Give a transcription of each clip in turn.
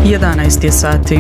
11 je sati.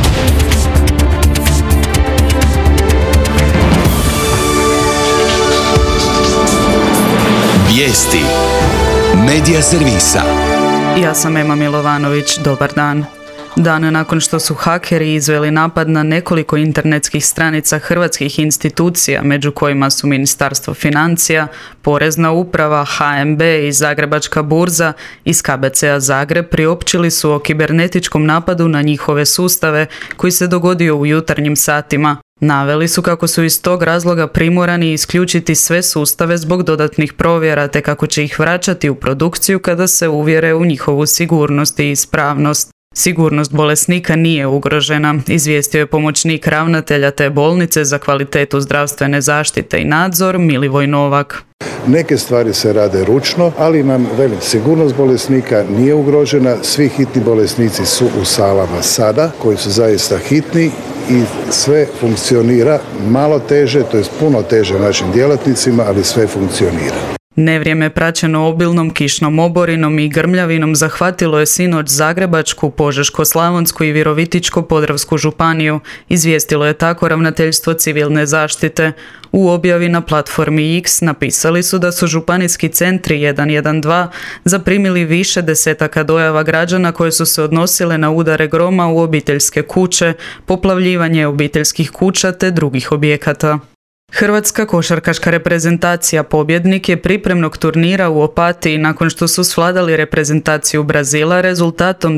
Vijesti Medija servisa. Ja sam Ema Milovanović, dobar dan. Dan nakon što su hakeri izveli napad na nekoliko internetskih stranica hrvatskih institucija, među kojima su Ministarstvo financija, Porezna uprava, HNB i Zagrebačka burza, iz KBC-a Zagreb priopćili su o kibernetičkom napadu na njihove sustave koji se dogodio u jutarnjim satima. Naveli su kako su iz tog razloga primorani isključiti sve sustave zbog dodatnih provjera, te kako će ih vraćati u produkciju kada se uvjere u njihovu sigurnost i ispravnost. Sigurnost bolesnika nije ugrožena, izvijestio je pomoćnik ravnatelja te bolnice za kvalitetu zdravstvene zaštite i nadzor Milivoj Novak. Neke stvari se rade ručno, ali nam sigurnost bolesnika nije ugrožena. Svi hitni bolesnici su u salama sada, koji su zaista hitni i sve funkcionira malo teže, to je puno teže našim djelatnicima, ali sve funkcionira. Nevrijeme praćeno obilnom kišnom oborinom i grmljavinom zahvatilo je sinoć Zagrebačku, Požeško-slavonsku i Virovitičko-podravsku županiju, izvijestilo je tako Ravnateljstvo civilne zaštite. U objavi na platformi X napisali su da su županijski centri 112 zaprimili više desetaka dojava građana koje su se odnosile na udare groma u obiteljske kuće, poplavljivanje obiteljskih kuća te drugih objekata. Hrvatska košarkaška reprezentacija pobjednik je pripremnog turnira u Opatiji nakon što su svladali reprezentaciju Brazila rezultatom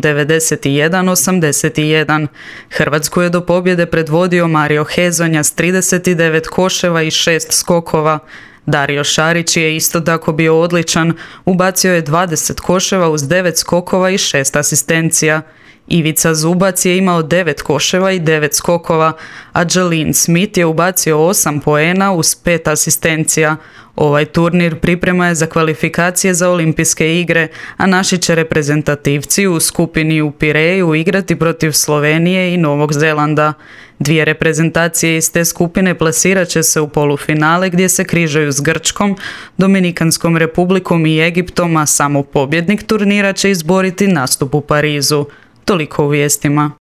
91-81. Hrvatsku je do pobjede predvodio Mario Hezonja s 39 koševa i 6 skokova. Dario Šarić je isto tako bio odličan, ubacio je 20 koševa uz 9 skokova i 6 asistencija. Ivica Zubac je imao 9 koševa i 9 skokova, a Jalen Smith je ubacio 8 poena uz 5 asistencija. Ovaj turnir priprema je za kvalifikacije za olimpijske igre, a naši će reprezentativci u skupini u Pireju igrati protiv Slovenije i Novog Zelanda. Dvije reprezentacije iz te skupine plasirat će se u polufinale gdje se križaju s Grčkom, Dominikanskom republikom i Egiptom, a samo pobjednik turnira će izboriti nastup u Parizu. Toliko u vijestima.